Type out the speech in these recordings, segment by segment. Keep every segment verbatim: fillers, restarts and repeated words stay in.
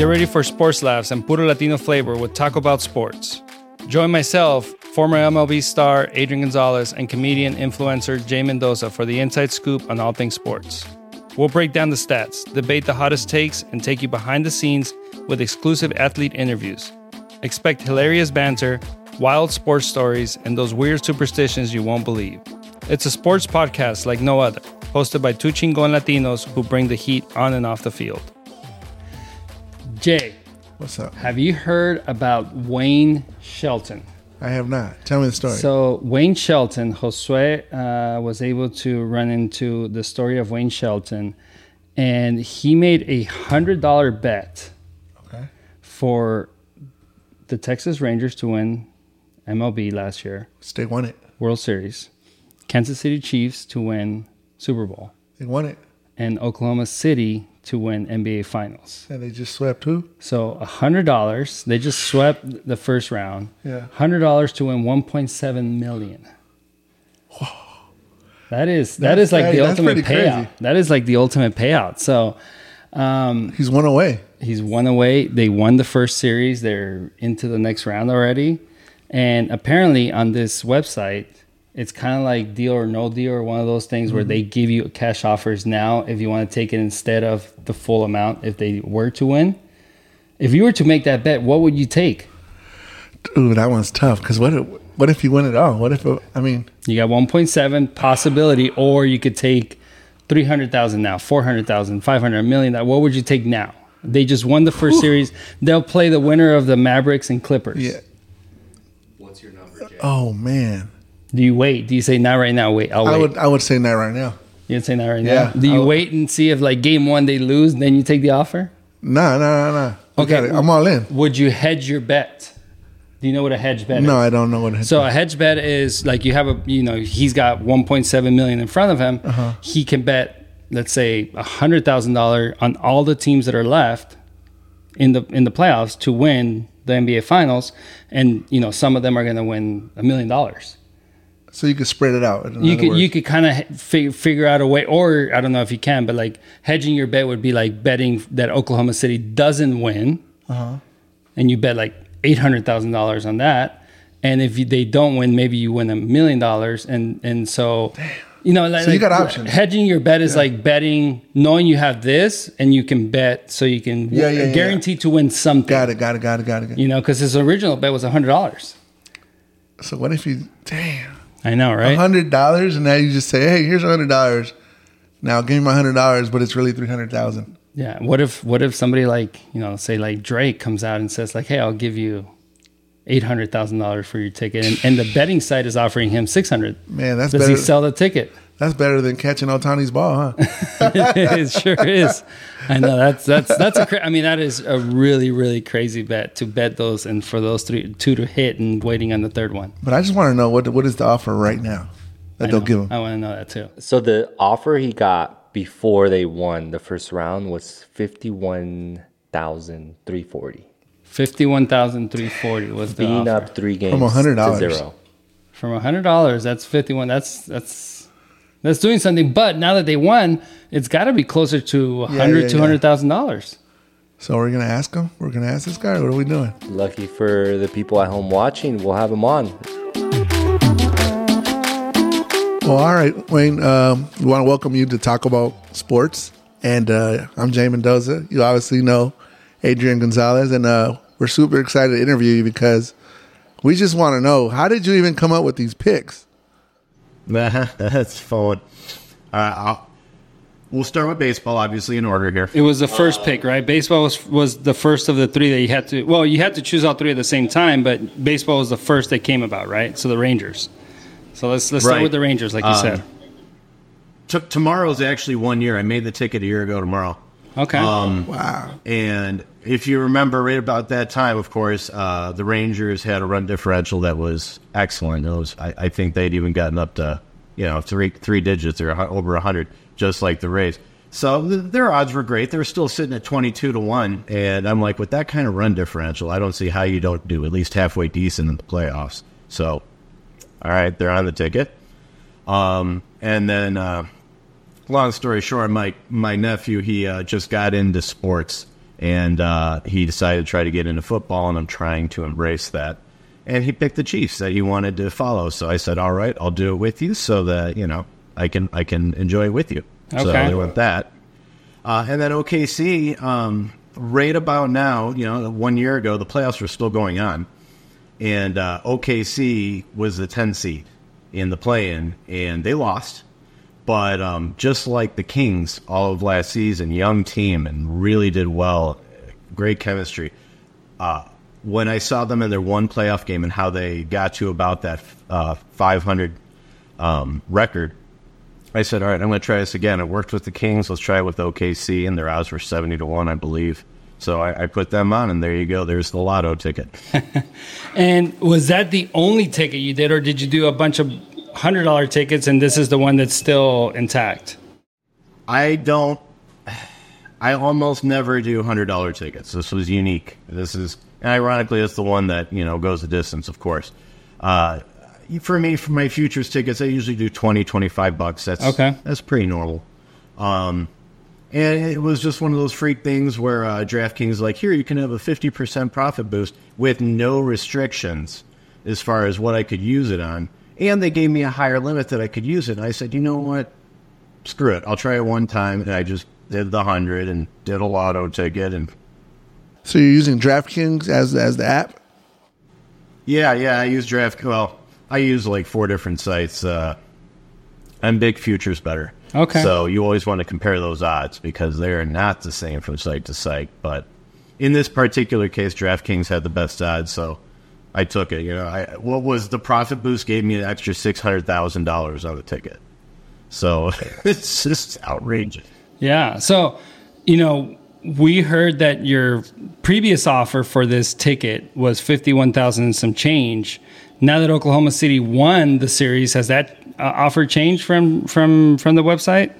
Get ready for sports laughs and puro Latino flavor with Talk About Sports. Join myself, former M L B star Adrian Gonzalez, and comedian influencer Jay Mendoza for the inside scoop on all things sports. We'll break down the stats, debate the hottest takes, and take you behind the scenes with exclusive athlete interviews. Expect hilarious banter, wild sports stories, and those weird superstitions you won't believe. It's a sports podcast like no other, hosted by two chingon Latinos who bring the heat on and off the field. Jay, what's up? Have you heard about Wayne Shelton? I have not. Tell me the story. So Wayne Shelton, Josue uh, was able to run into the story of Wayne Shelton, and he made a one hundred dollars bet okay. for the Texas Rangers to win M L B last year. They won it. World Series. Kansas City Chiefs to win Super Bowl. They won it. And Oklahoma City to win N B A Finals. And they just swept who? So one hundred dollars. They just swept the first round. Yeah. one hundred dollars to win one point seven million dollars. Whoa. That is that is like that, the ultimate payout. Crazy. That is like the ultimate payout. So um, he's one away. He's one away. They won the first series. They're into the next round already. And apparently on this website, it's kind of like deal or no deal, or one of those things mm-hmm. where they give you cash offers now if you want to take it instead of the full amount if they were to win. If you were to make that bet, what would you take? Dude, that one's tough because what if, what if you win it all? What if, it, I mean... You got one point seven possibility, or you could take three hundred thousand now, four hundred thousand, five hundred million. What would you take now? They just won the first Whew. series. They'll play the winner of the Mavericks and Clippers. Yeah. What's your number, Jay? Oh, man. Do you wait? Do you say not right now? Wait, I'll wait. I would I would say not right now. You'd say not right yeah, now? Do you wait and see if like game one they lose, then you take the offer? No, no, no, no. Okay. I'm all in. Would you hedge your bet? Do you know what a hedge bet no, is? No, I don't know what a hedge so bet is. So a hedge bet is like you have a, you know, he's got one point seven million dollars in front of him. Uh-huh. He can bet, let's say, one hundred thousand dollars on all the teams that are left in the in the playoffs to win the N B A Finals. And, you know, some of them are going to win a million dollars. So you could spread it out. You could words. you could kind of fig- figure out a way, or I don't know if you can, but like hedging your bet would be like betting that Oklahoma City doesn't win, uh-huh. and you bet like eight hundred thousand dollars on that, and if you, they don't win, maybe you win a million dollars, and and so Damn. you know, like, so you got like options. Hedging your bet is yeah. like betting, knowing you have this, and you can bet so you can yeah, yeah, w- guarantee yeah. to win something. Got it, got it, got it, got it. Got it. You know, because his original bet was a hundred dollars. So what if you? Damn. I know, right? A hundred dollars, and now you just say, "Hey, here's a hundred dollars. Now give me my hundred dollars, but it's really three hundred thousand." Yeah. What if what if somebody like, you know, say like Drake comes out and says like, "Hey, I'll give you eight hundred thousand dollars for your ticket," and, and the betting site is offering him six hundred. Man, that's does better. he sell the ticket? That's better than catching Ohtani's ball, huh? It sure is. I know that's that's that's a. Cra- I mean, that is a really really crazy bet to bet those, and for those three two to hit and waiting on the third one. But I just want to know what what is the offer right now that I they'll know. give him. I want to know that too. So the offer he got before they won the first round was fifty-one thousand three hundred forty dollars. Fifty-one thousand three hundred forty dollars was the Being offer. up three games From one hundred dollars. to zero. From one hundred dollars, that's fifty-one. That's that's. That's doing something, but now that they won, it's got to be closer to one hundred thousand dollars, yeah, yeah, two hundred thousand dollars. So we're going to ask him? We're going to ask this guy? What are we doing? Lucky for the people at home watching, we'll have him on. Well, all right, Wayne. Um, we want to welcome you to Talk About Sports. And uh, I'm Jay Mendoza. You obviously know Adrian Gonzalez. And uh, we're super excited to interview you because we just want to know, how did you even come up with these picks? That's fun. Uh, I'll, we'll start with baseball, obviously, in order here. It was the first pick, right? Baseball was was the first of the three that you had to. Well, you had to choose all three at the same time, but baseball was the first that came about, right? So the Rangers. So let's let's start Right. with the Rangers, like you Um, said. T- tomorrow's actually one year. I made the ticket a year ago tomorrow. Okay. Um, Wow. And if you remember, right about that time, of course, uh, the Rangers had a run differential that was excellent. It was, I, I think they'd even gotten up to, you know, three three digits or over one hundred, just like the Rays. So th- their odds were great. They were still sitting at twenty-two to one. And I'm like, with that kind of run differential, I don't see how you don't do at least halfway decent in the playoffs. So, all right, they're on the ticket. Um, and then, uh, long story short, my, my nephew, he uh, just got into sports. And uh, he decided to try to get into football, and I'm trying to embrace that. And he picked the Chiefs that he wanted to follow. So I said, all right, I'll do it with you so that, you know, I can I can enjoy it with you. Okay. So they went that. Uh, and then O K C, um, right about now, you know, one year ago, the playoffs were still going on. And uh, O K C was the ten seed in the play-in, and they lost. But um, just like the Kings all of last season, young team and really did well, great chemistry. Uh, when I saw them in their one playoff game and how they got to about that uh, five hundred um, record, I said, all right, I'm going to try this again. It worked with the Kings. Let's try it with O K C, and their odds were seventy to one, I believe. So I, I put them on, and there you go. There's the lotto ticket. And was that the only ticket you did, or did you do a bunch of one hundred dollars tickets, and this is the one that's still intact? I don't – I almost never do one hundred dollars tickets. This was unique. This is – and ironically, it's the one that, you know, goes the distance, of course. Uh, for me, for my futures tickets, I usually do twenty, twenty-five bucks. That's okay. That's pretty normal. Um, and it was just one of those freak things where uh, DraftKings is like, here, you can have a fifty percent profit boost with no restrictions as far as what I could use it on. And they gave me a higher limit that I could use it. And I said, you know what? Screw it. I'll try it one time. And I just did the one hundred and did a lotto ticket. And So you're using DraftKings as as the app? yeah, yeah, I use Draft. Well, I use like four different sites. Uh, I'm big futures better. Okay. So you always want to compare those odds because they're not the same from site to site. But in this particular case, DraftKings had the best odds, so I took it. You know, I, what was the profit boost gave me an extra six hundred thousand dollars on the ticket. So it's just outrageous. Yeah. So, you know, we heard that your previous offer for this ticket was fifty-one thousand and some change. Now that Oklahoma City won the series, has that uh, offer changed from, from, from the website?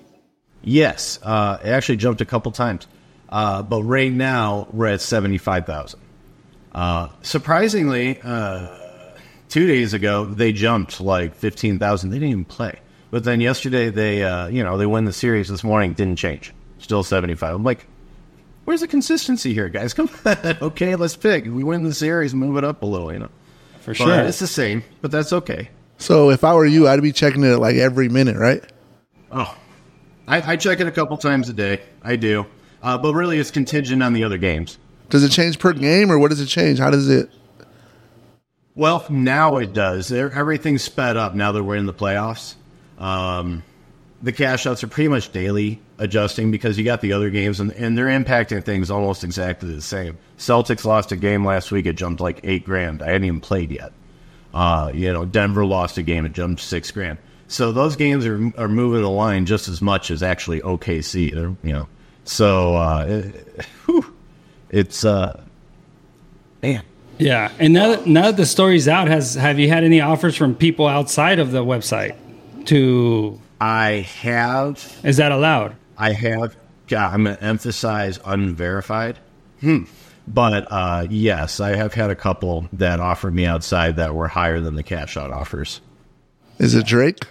Yes. Uh, it actually jumped a couple times. Uh, but right now, we're at seventy-five thousand. Uh, surprisingly, uh, two days ago, they jumped like fifteen thousand. They didn't even play. But then yesterday, they, uh, you know, they win the series this morning, didn't change. Still seventy-five. I'm like, where's the consistency here, guys? Come on. Okay, let's pick. We win the series, move it up a little, you know. For But sure. it's the same, but that's okay. So if I were you, I'd be checking it like every minute, right? Oh, I, I check it a couple times a day. I do. Uh, but really, it's contingent on the other games. Does it change per game, or what does it change? How does it? Well, now it does. They're, everything's sped up now that we're in the playoffs. Um, the cash outs are pretty much daily adjusting because you got the other games, and, and they're impacting things almost exactly the same. Celtics lost a game last week. It jumped like eight grand. I hadn't even played yet. Uh, you know, Denver lost a game. It jumped six grand. So those games are are moving the line just as much as actually O K C. They're, you know, so uh, it, whew, it's uh, man. Yeah. And now that, now that the story's out, has have you had any offers from people outside of the website to? I have. Is that allowed? I have. Yeah, I'm going to emphasize unverified. Hmm. But uh, yes, I have had a couple that offered me outside that were higher than the cash out offers. Is it Drake?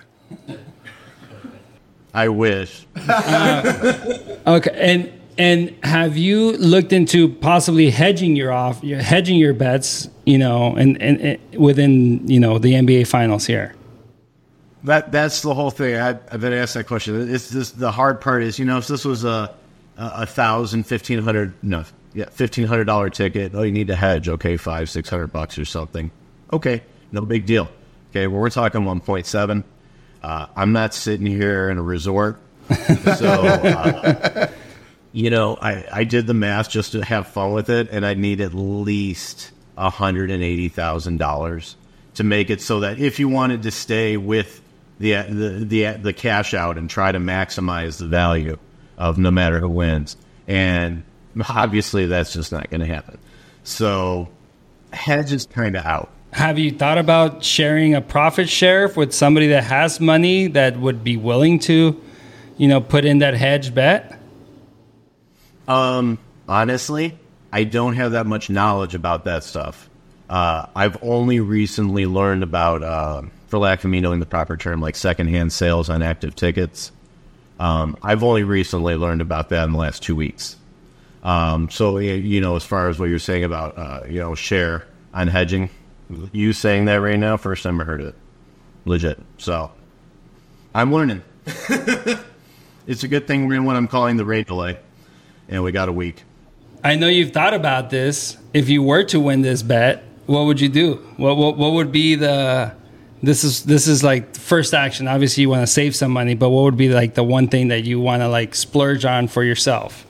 I wish. Uh, okay. And and have you looked into possibly hedging your off, your hedging your bets? You know, and, and, and within you know the N B A Finals here. That that's the whole thing. I, I've been asked that question. It's just the hard part is, you know, if this was a a, a thousand, fifteen hundred, no, yeah, fifteen hundred dollar ticket. Oh, you need to hedge. Okay, five, six hundred bucks or something. Okay, no big deal. Okay, well, we're talking one point seven. Uh, I'm not sitting here in a resort, so uh, you know, I I did the math just to have fun with it, and I need at least a hundred and eighty thousand dollars to make it so that if you wanted to stay with the the the the cash out and try to maximize the value of no matter who wins, and obviously that's just not going to happen. So hedge is kind of out. Have you thought about sharing a profit share with somebody that has money that would be willing to, you know, put in that hedge bet? Um, honestly, I don't have that much knowledge about that stuff. Uh, I've only recently learned about, uh, for lack of me knowing the proper term, like secondhand sales on active tickets. Um, I've only recently learned about that in the last two weeks. Um, so, you know, as far as what you're saying about, uh, you know, share on hedging, you saying that right now, first time I heard it. Legit. So, I'm learning. It's a good thing we're in what I'm calling the rate delay, and we got a week. I know you've thought about this. If you were to win this bet, what would you do? What what, what would be the this is this is like first action. Obviously, you want to save some money, but what would be like the one thing that you want to like splurge on for yourself?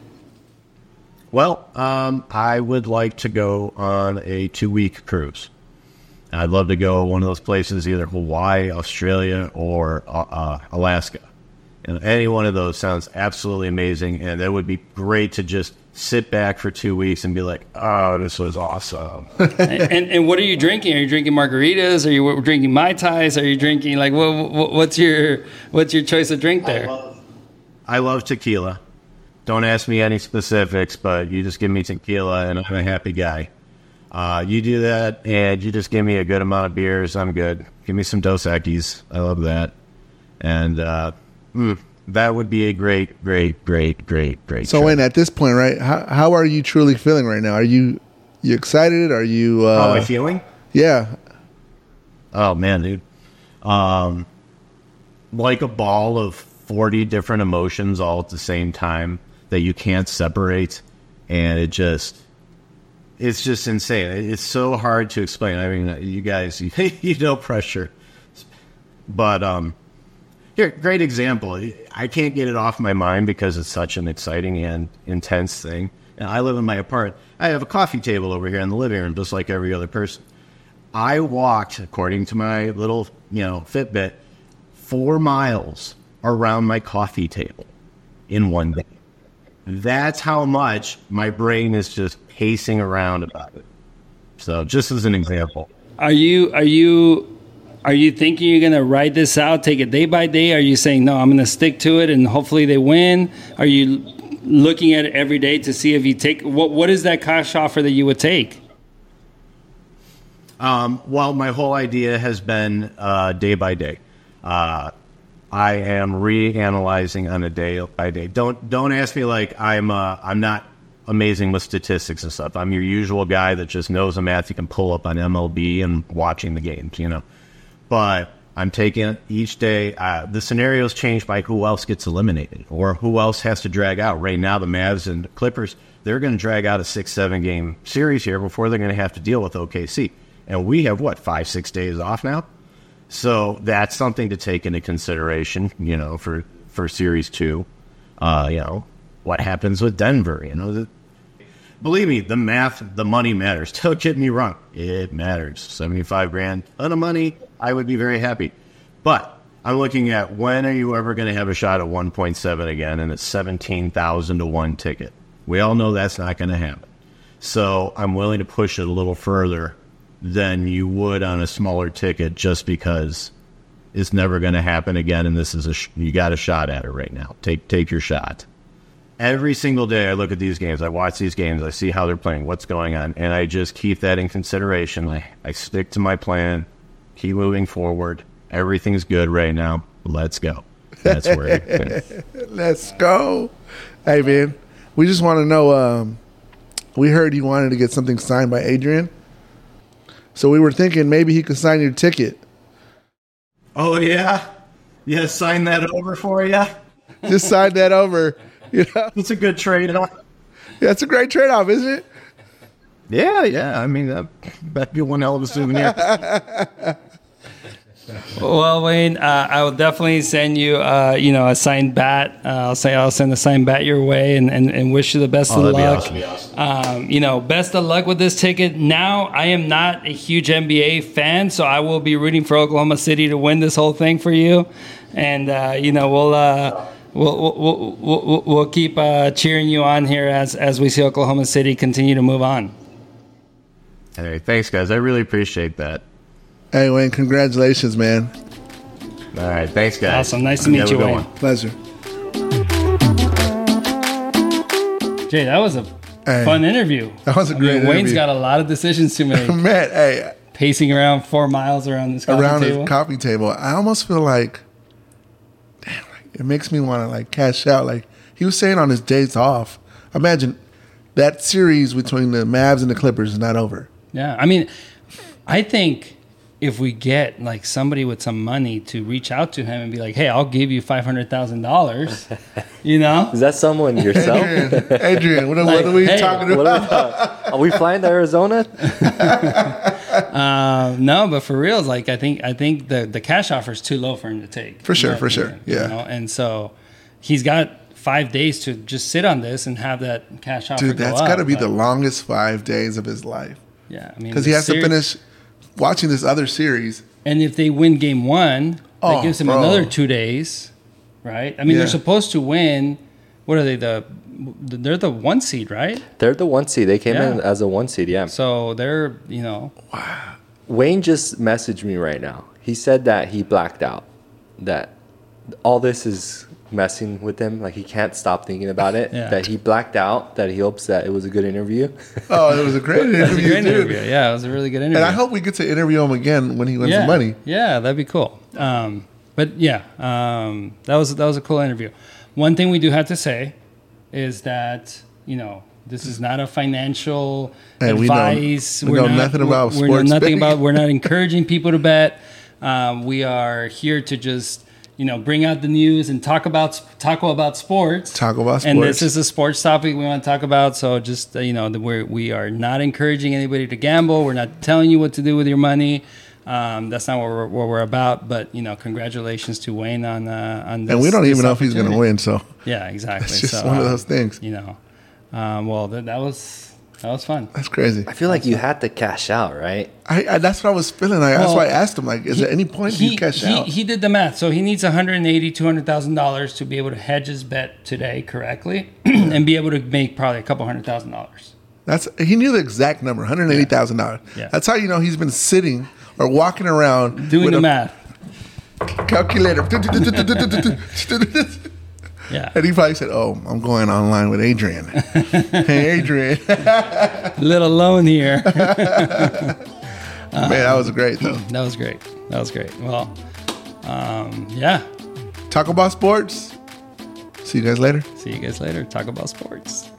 Well, um, I would like to go on a two-week cruise. I'd love to go one of those places, either Hawaii, Australia, or uh, uh, Alaska. And any one of those sounds absolutely amazing, and that would be great to just sit back for two weeks and be like, oh, this was awesome. and, and and what are you drinking? Are you drinking margaritas? Are you drinking Mai Tais? Are you drinking, like, what, what, what's your what's your choice of drink there? I love, I love tequila. Don't ask me any specifics, but you just give me tequila, and I'm a happy guy. Uh, you do that, and you just give me a good amount of beers, I'm good. Give me some Dos Equis. I love that. And uh, mm, that would be a great, great, great, great, great So, trip. Wayne, at this point, right, how, how are you truly feeling right now? Are you you excited? Are you... Uh, How am I feeling? Yeah. Oh, man, dude. Um, like a ball of forty different emotions all at the same time that you can't separate, and it just... It's just insane. It's so hard to explain. I mean, you guys, you, you know pressure. But um, here, great example. I can't get it off my mind because it's such an exciting and intense thing. And I live in my apartment. I have a coffee table over here in the living room, just like every other person. I walked, according to my little, you know, Fitbit, four miles around my coffee table in one day. That's how much my brain is just pacing around about it. So, just as an example. Are you are you are you thinking you're gonna ride this out, take it day by day? Are you saying no, I'm gonna stick to it and hopefully they win? Are you looking at it every day to see if you take what what is that cash offer that you would take? Um, well, my whole idea has been uh, day by day. Uh, I am reanalyzing on a day by day. Don't don't ask me like I'm uh, I'm not amazing with statistics and stuff. I'm your usual guy that just knows the math you can pull up on M L B and watching the games, you know. But I'm taking it each day. Uh, the scenarios change by who else gets eliminated or who else has to drag out. Right now, the Mavs and the Clippers, they're going to drag out a six, seven game series here before they're going to have to deal with O K C. And we have, what, five, six days off now? So that's something to take into consideration, you know, for, for Series two. Uh, you know, what happens with Denver, you know. The, believe me, the math, the money matters. Don't get me wrong. It matters. seventy-five grand, a ton of money, I would be very happy. But I'm looking at when are you ever going to have a shot at one point seven again, and it's seventeen thousand to one ticket. We all know that's not going to happen. So I'm willing to push it a little further than you would on a smaller ticket just because it's never going to happen again, and this is a sh- you got a shot at it right now. Take take your shot. Every single day I look at these games, I watch these games, I see how they're playing, what's going on, and I just keep that in consideration. I, I stick to my plan, keep moving forward. Everything's good right now. Let's go. That's where it Let's go. Hey, man, we just want to know, um, we heard you wanted to get something signed by Adrian. So we were thinking maybe he could sign your ticket. Oh, yeah? Yeah, sign that over for you? Just sign that over. You know? It's a good trade-off. Yeah, it's a great trade-off, isn't it? Yeah, yeah. I mean, that, that'd be one hell of a souvenir. Well, Wayne, uh, I will definitely send you, uh, you know, a signed bat. Uh, I'll say I'll send a signed bat your way, and, and, and wish you the best Oh, of that'd be luck. awesome. Um, you know, best of luck with this ticket. Now, I am not a huge N B A fan, so I will be rooting for Oklahoma City to win this whole thing for you. And uh, you know, we'll uh, we'll, we'll we'll we'll we'll keep uh, cheering you on here as as we see Oklahoma City continue to move on. Hey, thanks, guys. I really appreciate that. Hey, Wayne, congratulations, man. All right, thanks, guys. Awesome. Nice to meet Have a you, good Wayne. one. Pleasure. Jay, that was a Hey, fun interview. that was a I great mean, Wayne's interview. got a lot of decisions to make. Man, hey, Pacing around four miles around this coffee around table. the coffee table, I almost feel like, damn, like, it makes me want to like cash out. Like he was saying on his days off, imagine that series between the Mavs and the Clippers is not over. Yeah, I mean, I think if we get like somebody with some money to reach out to him and be like, "Hey, I'll give you five hundred thousand dollars," you know, Is that someone yourself? Adrian, Adrian, what, are- Like, what are we hey, talking What about? are, we talking- are we flying to Arizona? uh, no, but for real, like I think I think the the cash offer is too low for him to take. For in sure, my for sure, opinion, yeah. You know? And so he's got five days to just sit on this and have that cash offer. Dude, go that's up, got to be but, the longest five days of his life yeah. I mean, because the he has to seri- finish watching this other series. And if they win game one, Oh, that gives him bro. another two days, right? I mean, Yeah. they're supposed to win. What are they? The they're the one seed, right? They're the one seed. They came in Yeah. as a one seed, yeah. So they're you know Wayne just messaged me right now. He said that he blacked out. That all this is messing with him. Like he can't stop thinking about it. Yeah. That he blacked out. That he hopes that it was a good interview. Oh, it was a great it was a interview, great dude. interview. Yeah, it was a really good interview. And I hope we get to interview him again when he wins yeah. the money. Yeah, that'd be cool. Um, but yeah, um, that was that was a cool interview. One thing we do have to say is that you know this is not a financial Hey, we know- advice. we We're know not, nothing about we're, sports We're nothing betting. about. We're not encouraging people to bet. Um, we are here to just you know bring out the news and talk about talk about sports. Talk about And sports. this is a sports topic we want to talk about. So just uh, you know, the, we're, we are not encouraging anybody to gamble. We're not telling you what to do with your money. Um, that's not what we're, what we're about. But you know, congratulations to Wayne on uh, on this. And we don't this even know if he's going to opportunity. win. So Yeah, exactly. it's just So, one of uh, those things. You know, um, well, that, that was that was fun. That's crazy. I feel like you had to cash out, right? I, I that's what I was feeling. Like, that's Well, why I asked him. Like, is there any point he, you cash he, out? He did the math. So he needs one hundred eighty thousand dollars, two hundred thousand dollars to be able to hedge his bet today correctly and be able to make probably a couple hundred thousand dollars. That's he knew the exact number, one hundred eighty thousand dollars. Yeah. That's how you know he's been sitting or walking around Doing with the a math. calculator. Yeah. And he probably said, "Oh, I'm going online with Adrian." Hey, Adrian. Little loan here. Man, that was great though. That was great. That was great. Well, um, yeah. Talk about sports. See you guys later. See you guys later. Talk about sports.